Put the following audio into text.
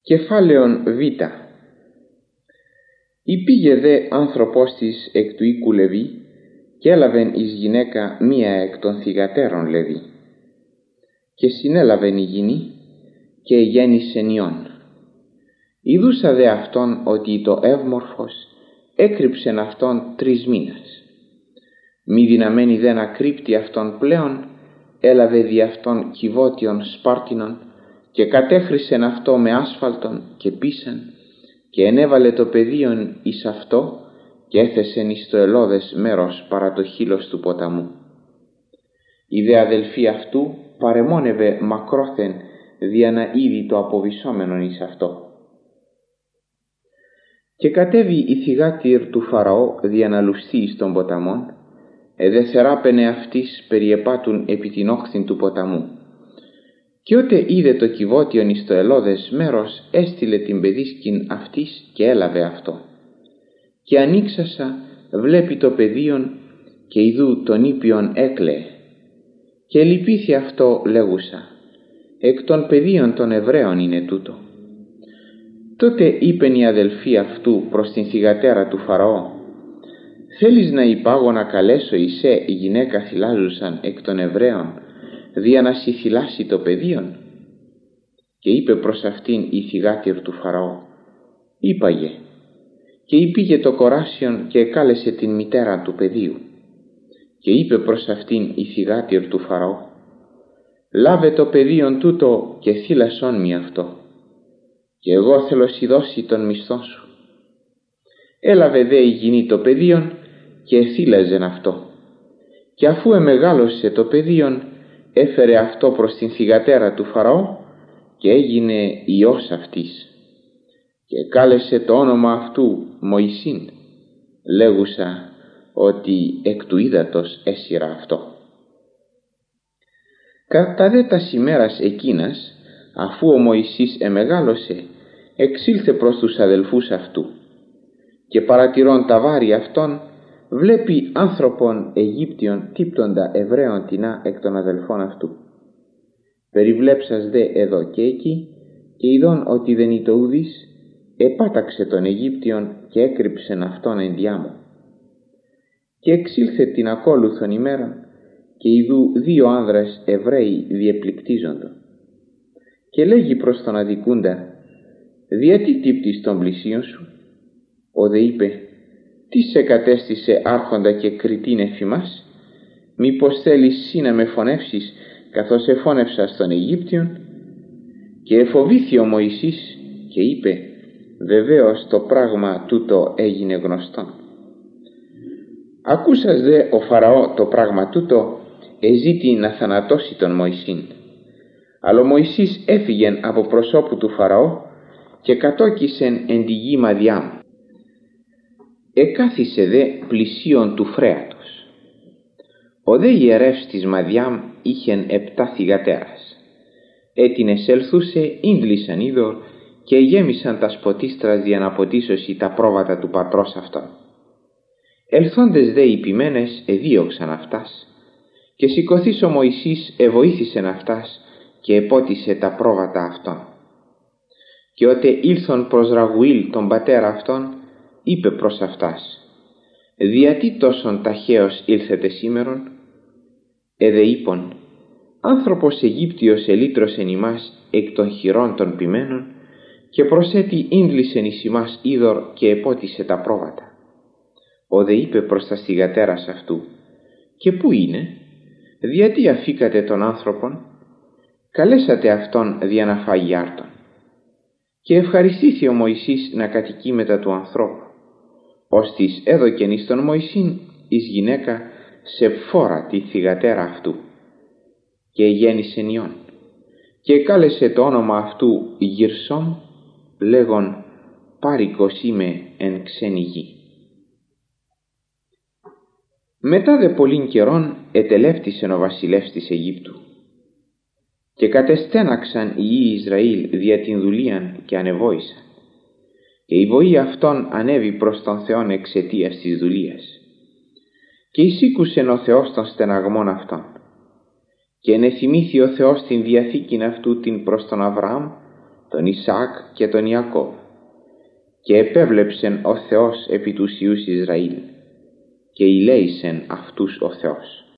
Κεφάλαιον Β. Υπήγε δε άνθρωπος της εκ του οίκου Λεβί και έλαβεν εις γυναίκα μία εκ των θυγατέρων Λεβί. Και συνέλαβεν η γυνή και γέννησεν ιόν. Ειδούσα δε αυτόν ότι το εύμορφος έκρυψεν αυτόν 3 μήνας. Μη δυναμένη δε να κρύπτει αυτόν πλέον, έλαβε δι' αυτόν κυβότιον σπάρτινον και κατέχρισεν αυτό με άσφαλτον και πίσαν και ενέβαλε το παιδίον εις αυτό και έθεσεν εις το ελώδες μέρος παρά το χείλος του ποταμού. Η δε αδελφή αυτού παρεμόνευε μακρόθεν δια να είδη το αποβυσσόμενον εις αυτό. Και κατέβη η θυγάτηρ του Φαραώ δια να λουστεί εις των ποταμών, δε θεράπαινε αυτής περιεπάτουν επί την όχθην του ποταμού. Και ότε είδε το κυβότιον εις το ελώδες μέρος, έστειλε την παιδίσκην αυτής και έλαβε αυτό. Και ανοίξασα βλέπει το παιδίον και ιδού τον ήπιον έκλαιε. Και λυπήθη αυτό λέγουσα, εκ των παιδίων των Εβραίων είναι τούτο. Τότε είπεν η αδελφή αυτού προς την θυγατέρα του Φαραώ, θέλεις να υπάγω να καλέσω εισέ η γυναίκα θυλάζουσαν εκ των Εβραίων, δια να συθυλάσει το παιδίον? Και είπε προς αυτήν η θυγάτηρ του Φαραώ, είπαγε. Και υπήγε το κοράσιον και εκάλεσε την μητέρα του παιδίου. Και είπε προς αυτήν η θυγάτηρ του Φαραώ, λάβε το παιδίον τούτο και θύλασόν μη αυτό, και εγώ θέλω σιδώσει τον μισθό σου. Έλαβε δε η γυνή το παιδίον και θύλαζεν αυτό. Και αφού εμεγάλωσε το παιδίον, έφερε αυτό προς την θυγατέρα του Φαραώ και έγινε ιός αυτής. Και κάλεσε το όνομα αυτού Μωυσήν, λέγουσα ότι εκ του ύδατος έσυρα αυτό. Κατά δε τας ημέρας εκείνας, αφού ο Μωυσής εμεγάλωσε, εξήλθε προς τους αδελφούς αυτού και παρατηρών τα βάρη αυτών, βλέπει άνθρωπον Αιγύπτιον τύπτοντα Εβραίων τινά εκ των αδελφών αυτού. Περιβλέψας δε εδώ και εκεί και ειδών ότι δεν ήτο ουδής, επάταξε τον Αιγύπτιον και έκρυψεν αυτόν εν διάμω. Και εξήλθε την ακόλουθον ημέραν και ειδού 2 άνδρας Εβραίοι διεπληκτίζοντο. Και λέγει προς τον αδικούντα, διατί τύπτεις των πλησίων σου? Ο δε είπε, τι σε κατέστησε άρχοντα και κριτήν εφημάς? Μήπως θέλεις σύ να με φωνεύσεις καθώς εφώνευσα στον Αιγύπτιον? Και εφοβήθη ο Μωυσής και είπε, βεβαίως το πράγμα τούτο έγινε γνωστόν. Ακούσας δε ο Φαραώ το πράγμα τούτο, εζήτη να θανατώσει τον Μωυσήν. Αλλά ο Μωυσής έφυγεν από προσώπου του Φαραώ και κατόκισεν εν τη γη Μαδιάμ. Εκάθισε δε πλησίον του φρέατος. Ο δε ιερεύς της Μαδιάμ είχεν 7 θυγατέρας. Έτινες έλθουσε, ίντλησαν είδωρ και γέμισαν τα σποτίστρας για να ποτίσωσι τα πρόβατα του πατρός αυτών. Ελθόντες δε οι ποιμένες εδίωξαν αυτάς και σηκωθείς ο Μωυσής εβοήθησεν αυτάς και επότισε τα πρόβατα αυτών. Και ότε ήλθον προς Ραγουήλ τον πατέρα αυτών, είπε προς αυτάς, διατί τόσον ταχαίως ήλθετε σήμερον? Εδε είπον, άνθρωπος Αιγύπτιος ελύτρωσεν ημάς εκ των χειρών των ποιμένων και προσέτι ίντλησεν εις ημάς είδωρ και επότισε τα πρόβατα. Ο δε είπε προς τα θυγατέρας αυτού, και πού είναι? Διατί αφήκατε τον άνθρωπον? Καλέσατε αυτόν δια να φάγει άρτον. Και ευχαριστήθη ο Μωυσής να κατοικεί μετά του ανθρώπου, ώστις έδωκεν εις τον Μωυσήν εις γυναίκα σε φόρα τη θυγατέρα αυτού. Και γέννησεν ιόν. Και κάλεσε το όνομα αυτού Γυρσόμ, λέγον πάρικος είμαι εν ξένη γη. Μετά δε πολλήν καιρόν ετελεύτησεν ο βασιλεύς της Αιγύπτου. Και κατεστέναξαν οι υιοί Ισραήλ δια την δουλείαν και ανεβόησαν. Και η βοή αυτών ανέβη προς τον Θεόν εξαιτίας της δουλείας. Και εισήκουσεν ο Θεός των στεναγμών αυτών. Και ενεθυμήθη ο Θεός την διαθήκην αυτού την προς τον Αβραάμ τον Ισαάκ και τον Ιακώβ. Και επέβλεψεν ο Θεός επί τους υιούς Ισραήλ, και ηλέησεν αυτούς ο Θεός.